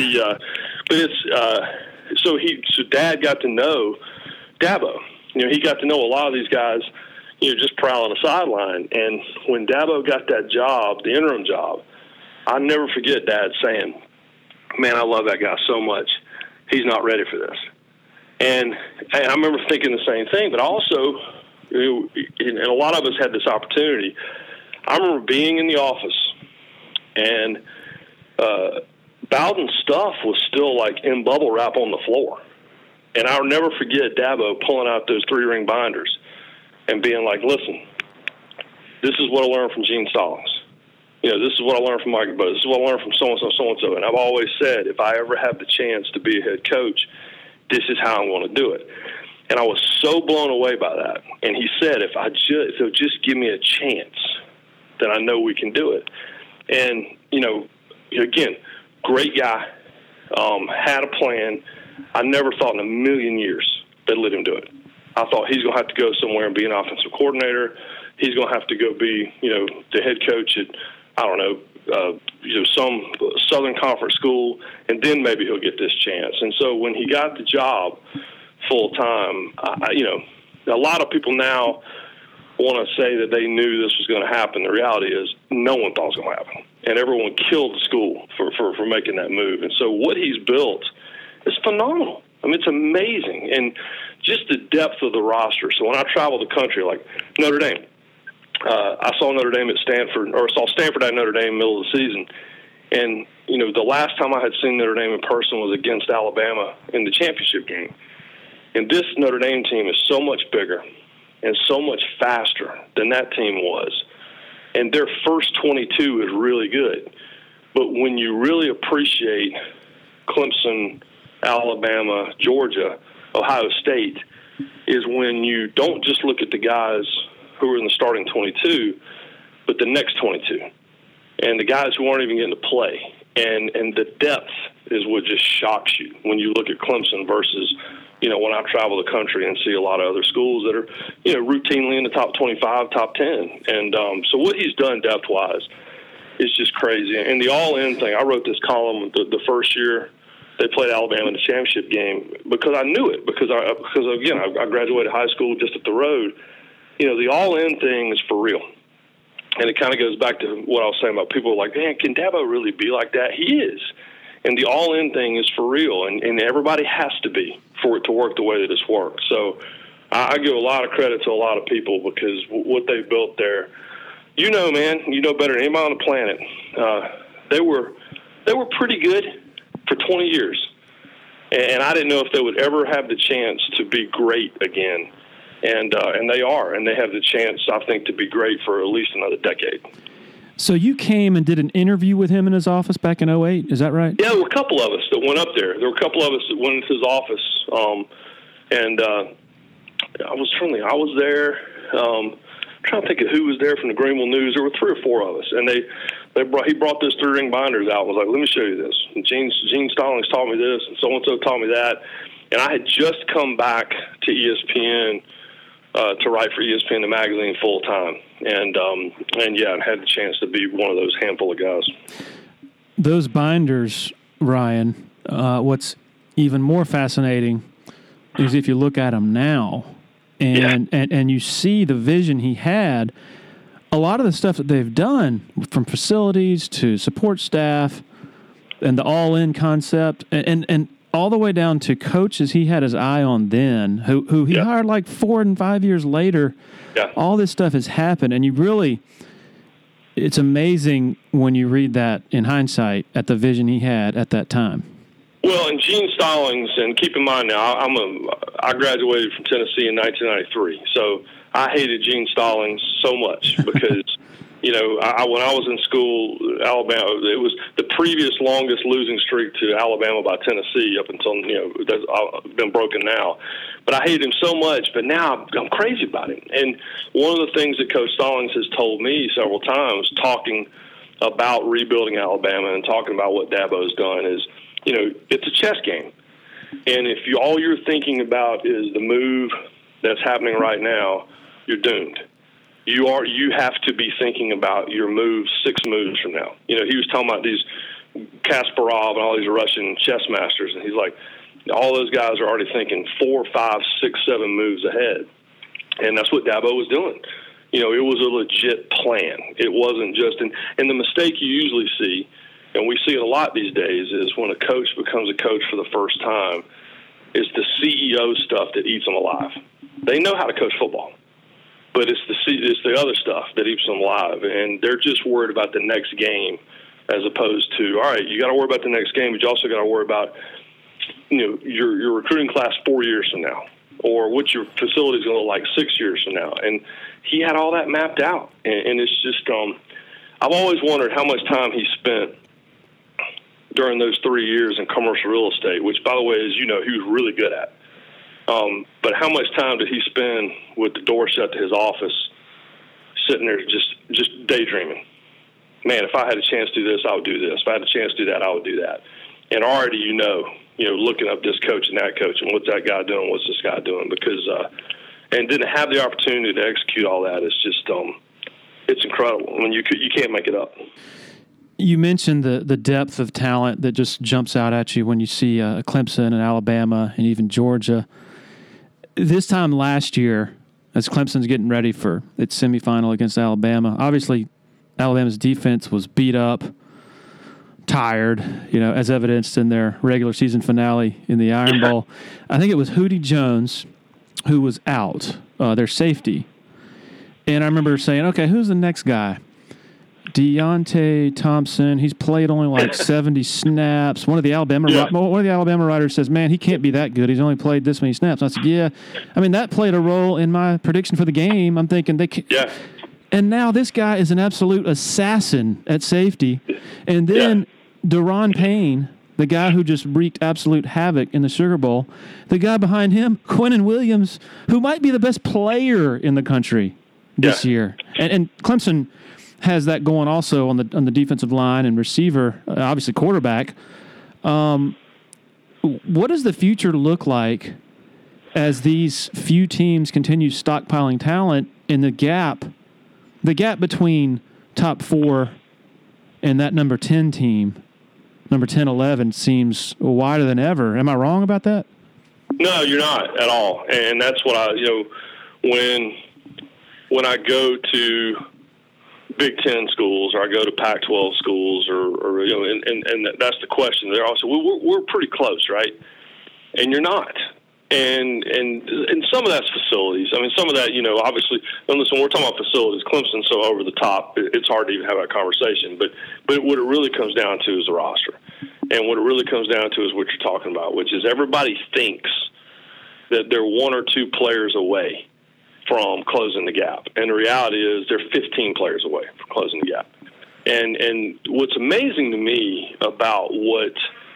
So Dad got to know Dabo. He got to know a lot of these guys, just prowling the sideline. And when Dabo got that job, the interim job, I'll never forget Dad saying, "Man, I love that guy so much. He's not ready for this." And I remember thinking the same thing, but also, and a lot of us had this opportunity. I remember being in the office, and Bowden's stuff was still like in bubble wrap on the floor. And I'll never forget Dabo pulling out those 3-ring binders and being like, "Listen, this is what I learned from Gene Stallings. This is what I learned from Mike Bowe. This is what I learned from so-and-so, so-and-so." And I've always said, if I ever have the chance to be a head coach, this is how I'm going to do it. And I was so blown away by that. And he said, if they'll just give me a chance, then I know we can do it. And, again, great guy, had a plan. I never thought in a million years they'd let him do it. I thought he's going to have to go somewhere and be an offensive coordinator. He's going to have to go be, the head coach at, some Southern Conference school, and then maybe he'll get this chance. And so when he got the job full time, a lot of people now want to say that they knew this was going to happen. The reality is no one thought it was going to happen, and everyone killed the school for making that move. And so what he's built is phenomenal. I mean, it's amazing, and just the depth of the roster. So when I travel the country, like Notre Dame, I saw Notre Dame at Stanford, or saw Stanford at Notre Dame middle of the season. And, the last time I had seen Notre Dame in person was against Alabama in the championship game. And this Notre Dame team is so much bigger and so much faster than that team was. And their first 22 is really good. But when you really appreciate Clemson, Alabama, Georgia, Ohio State, is when you don't just look at the guys who are in the starting 22, but the next 22, and the guys who aren't even getting to play. And the depth is what just shocks you when you look at Clemson versus, when I travel the country and see a lot of other schools that are, routinely in the top 25, top 10. And so what he's done depth-wise is just crazy. And the all-in thing, I wrote this column the first year they played Alabama in the championship game because I knew it, because I graduated high school just up the road. The all-in thing is for real. And it kind of goes back to what I was saying about people are like, man, can Dabo really be like that? He is. And the all-in thing is for real, and everybody has to be for it to work the way that it's worked. So I give a lot of credit to a lot of people because what they've built there, man, better than anybody on the planet. They were pretty good for 20 years. And I didn't know if they would ever have the chance to be great again. And they are, and they have the chance, I think, to be great for at least another decade. So you came and did an interview with him in his office back in 2008, is that right? Yeah, there were a couple of us that went up there. There were a couple of us that went into his office, and I was there. Trying to think of who was there from the Greenville News. There were 3 or 4 of us, and he brought those 3-ring binders out and was like, "Let me show you this. And Gene Stallings taught me this, and so-and-so taught me that." And I had just come back to ESPN to write for ESPN, the magazine, full time, and I had the chance to be one of those handful of guys. Those binders, Ryan. What's even more fascinating is if you look at them now, and you see the vision he had. A lot of the stuff that they've done, from facilities to support staff, and the all-in concept, and all the way down to coaches he had his eye on then, who he hired like 4 and 5 years later. Yeah. All this stuff has happened, and it's amazing when you read that in hindsight at the vision he had at that time. Well, and Gene Stallings, and keep in mind now, I graduated from Tennessee in 1993, so I hated Gene Stallings so much because, when I was in school, Alabama, it was the previous longest losing streak to Alabama by Tennessee up until, that's been broken now. But I hated him so much, but now I'm crazy about him. And one of the things that Coach Stallings has told me several times, talking about rebuilding Alabama and talking about what Dabo's done, is, it's a chess game. And if all you're thinking about is the move that's happening right now, you're doomed. You have to be thinking about your moves 6 moves from now. He was talking about these Kasparov and all these Russian chess masters, and he's like, all those guys are already thinking 4, 5, 6, 7 moves ahead. And that's what Dabo was doing. It was a legit plan. It wasn't just – and the mistake you usually see, and we see it a lot these days, is when a coach becomes a coach for the first time, is the CEO stuff that eats them alive. They know how to coach football, but it's the other stuff that eats them alive, and they're just worried about the next game as opposed to, all right, you got to worry about the next game, but you also got to worry about your recruiting class 4 years from now, or what your facility is going to look like 6 years from now. And he had all that mapped out, and it's just I've always wondered how much time he spent during those 3 years in commercial real estate, which, by the way, as you know, he was really good at. But how much time did he spend with the door shut to his office, sitting there just daydreaming? Man, if I had a chance to do this, I would do this. If I had a chance to do that, I would do that. And already, looking up this coach and that coach and what's that guy doing, what's this guy doing, because and didn't have the opportunity to execute all that. It's just it's incredible. I mean, you can't make it up. You mentioned the depth of talent that just jumps out at you when you see Clemson and Alabama and even Georgia. This time last year, as Clemson's getting ready for its semifinal against Alabama, obviously Alabama's defense was beat up, tired, as evidenced in their regular season finale in the Iron Bowl. I think it was Hootie Jones who was out, their safety. And I remember saying, okay, who's the next guy? Deontay Thompson. He's played only like 70 snaps. One of the Alabama writers says, man, he can't be that good. He's only played this many snaps. I said, yeah. I mean, that played a role in my prediction for the game. I'm thinking they can't. Yeah. And now this guy is an absolute assassin at safety. And then Daron Payne, the guy who just wreaked absolute havoc in the Sugar Bowl, the guy behind him, Quinnen Williams, who might be the best player in the country this year. And Clemson has that going also on the defensive line and receiver, obviously quarterback. What does the future look like as these few teams continue stockpiling talent in the gap between top 4 and that number 10 team, number 10, 11, seems wider than ever. Am I wrong about that? No, you're not at all. And that's what when I go to Big Ten schools, or I go to Pac-12 schools, or and that's the question. They're also we're pretty close, right? And you're not. And some of that's facilities. I mean, some of that, obviously. And listen, we're talking about facilities. Clemson's so over the top, it's hard to even have that conversation. But what it really comes down to is the roster, and what it really comes down to is what you're talking about, which is everybody thinks that they're 1 or 2 players away from closing the gap. And the reality is they're 15 players away from closing the gap. And what's amazing to me about what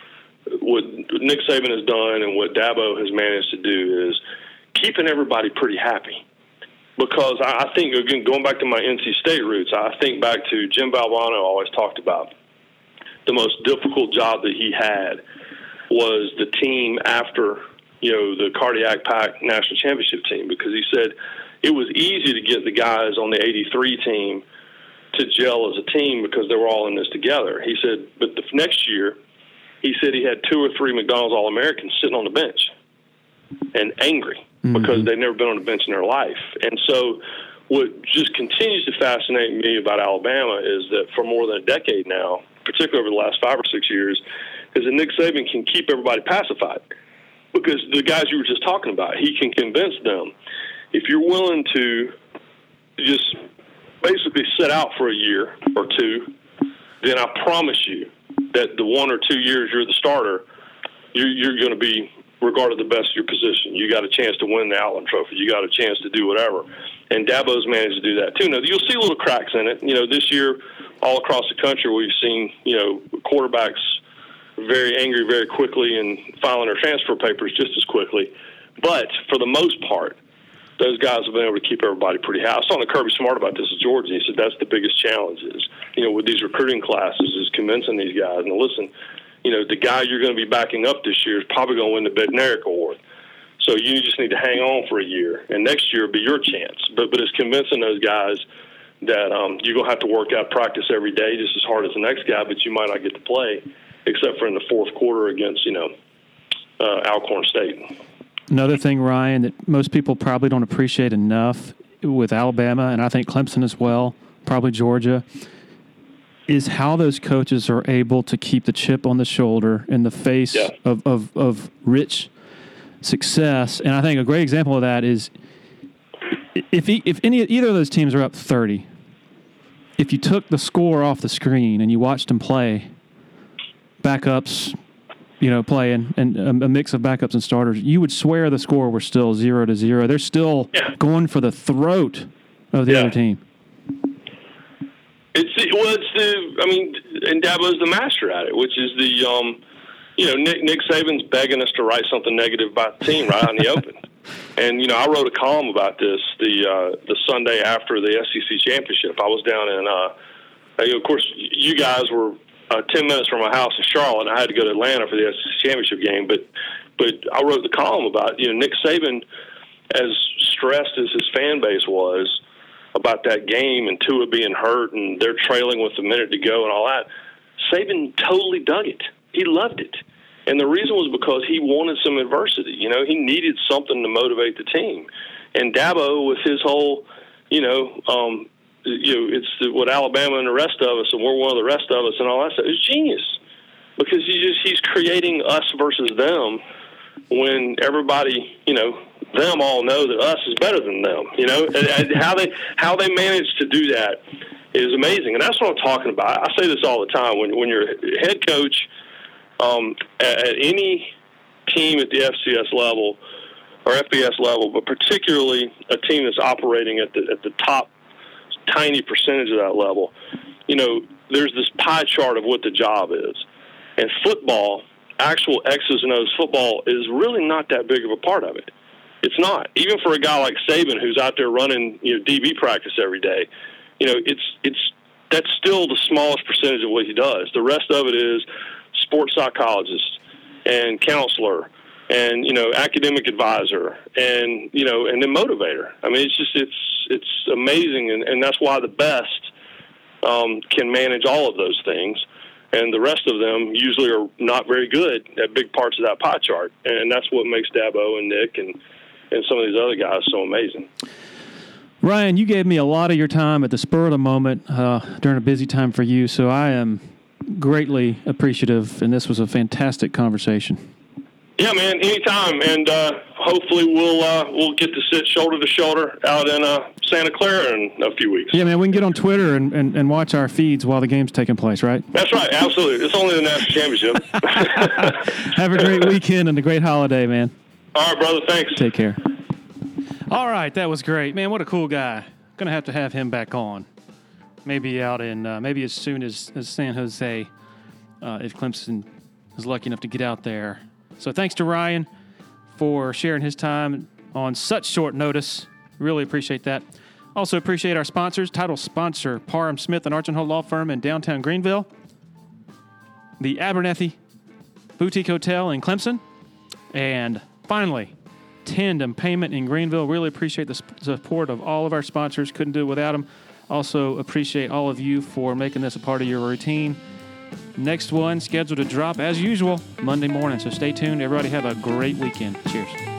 Nick Saban has done and what Dabo has managed to do is keeping everybody pretty happy. Because I think, again, going back to my NC State roots, I think back to Jim Valvano always talked about the most difficult job that he had was the team after, the Cardiac Pack National Championship team, because he said it was easy to get the guys on the 83 team to gel as a team because they were all in this together. He said, but the next year, he said he had 2 or 3 McDonald's All-Americans sitting on the bench and angry because they'd never been on a bench in their life. And so what just continues to fascinate me about Alabama is that for more than a decade now, particularly over the last 5 or 6 years, is that Nick Saban can keep everybody pacified. Because the guys you were just talking about, he can convince them, if you're willing to just basically sit out for a year or two, then I promise you that the 1 or 2 years you're the starter, you're going to be regarded the best of your position. You got a chance to win the Outland Trophy. You got a chance to do whatever. And Dabo's managed to do that too. Now, you'll see little cracks in it. This year, all across the country, we've seen, quarterbacks very angry very quickly and filing their transfer papers just as quickly. But for the most part, those guys have been able to keep everybody pretty high. I was talking to Kirby Smart about this at Georgia. He said that's the biggest challenge is, with these recruiting classes is convincing these guys. And listen, the guy you're going to be backing up this year is probably going to win the Bednarik Award. So you just need to hang on for a year, and next year will be your chance. But it's convincing those guys that you're going to have to work out practice every day just as hard as the next guy, but you might not get to play except for in the fourth quarter against, Alcorn State. Another thing, Ryan, that most people probably don't appreciate enough with Alabama, and I think Clemson as well, probably Georgia, is how those coaches are able to keep the chip on the shoulder in the face of rich success. And I think a great example of that is if either of those teams are up 30, if you took the score off the screen and you watched them play, backups, play and a mix of backups and starters, you would swear the score were still 0-0. They're still going for the throat of the other team. And Dabo's the master at it, which is Nick Saban's begging us to write something negative about the team right out in the open. And, I wrote a column about this the Sunday after the SEC championship. I was down in, of course, you guys were 10 minutes from my house in Charlotte, and I had to go to Atlanta for the SEC championship game. But I wrote the column about, Nick Saban, as stressed as his fan base was about that game and Tua being hurt and they're trailing with a minute to go and all that, Saban totally dug it. He loved it. And the reason was because he wanted some adversity. He needed something to motivate the team. And Dabo, with his whole, it's what Alabama and the rest of us, and we're one of the rest of us and all that stuff, is genius. Because he's creating us versus them when everybody, them all know that us is better than them. And how they manage to do that is amazing. And that's what I'm talking about. I say this all the time. When you're a head coach at any team at the FCS level or FBS level, but particularly a team that's operating at the top tiny percentage of that level, there's this pie chart of what the job is. And football, actual X's and O's football, is really not that big of a part of it. It's not. Even for a guy like Saban, who's out there running, DB practice every day, that's still the smallest percentage of what he does. The rest of it is sports psychologist and counselor and, academic advisor and, and then motivator. I mean, it's amazing. And that's why the best can manage all of those things. And the rest of them usually are not very good at big parts of that pie chart. And that's what makes Dabo and Nick and some of these other guys so amazing. Ryan, you gave me a lot of your time at the spur of the moment during a busy time for you, so I am greatly appreciative, and this was a fantastic conversation. Yeah, man, anytime, and hopefully we'll get to sit shoulder to shoulder out in Santa Clara in a few weeks. Yeah, man, we can get on Twitter and watch our feeds while the game's taking place, right? That's right, absolutely. It's only the national championship. Have a great weekend and a great holiday, man. All right, brother, thanks. Take care. All right, that was great. Man, what a cool guy. Going to have him back on. maybe out in maybe as soon as San Jose, if Clemson is lucky enough to get out there. So thanks to Ryan for sharing his time on such short notice. Really appreciate that. Also appreciate our sponsors, title sponsor Parham Smith and Archenhold Law Firm in downtown Greenville, the Abernethy Boutique Hotel in Clemson, and finally, Tandem Payment in Greenville. Really appreciate the support of all of our sponsors. Couldn't do it without them. Also appreciate all of you for making this a part of your routine. Next one scheduled to drop as usual Monday morning. So stay tuned. Everybody have a great weekend. Cheers.